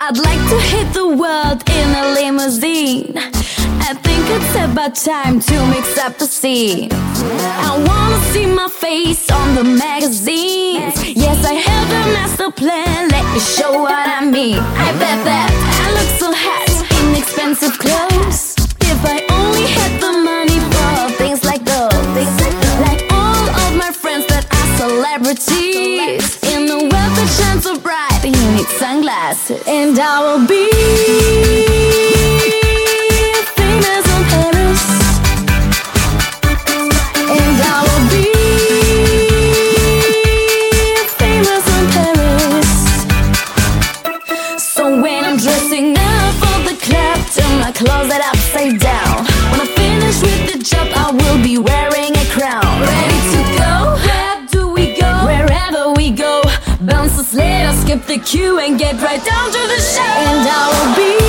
I'd like to hit the world in a limousine. I think it's about time to mix up the scene. I wanna see my face on the magazines. Yes, I have a master plan, let me show what I mean. I bet that I look so hot in expensive clothes. If I only had the money for things like those. Like all of my friends that are celebrities. In the world that shines so bright, you need sunglasses. And I will be famous in Paris. And I will be famous in Paris. So when I'm dressing up for the club, turn my closet upside down. When I finish with the job, I will be wearing a crown. Ready to go? Where do we go? Wherever we go. Bouncers, let us skip the queue and get right down to the show. And I will be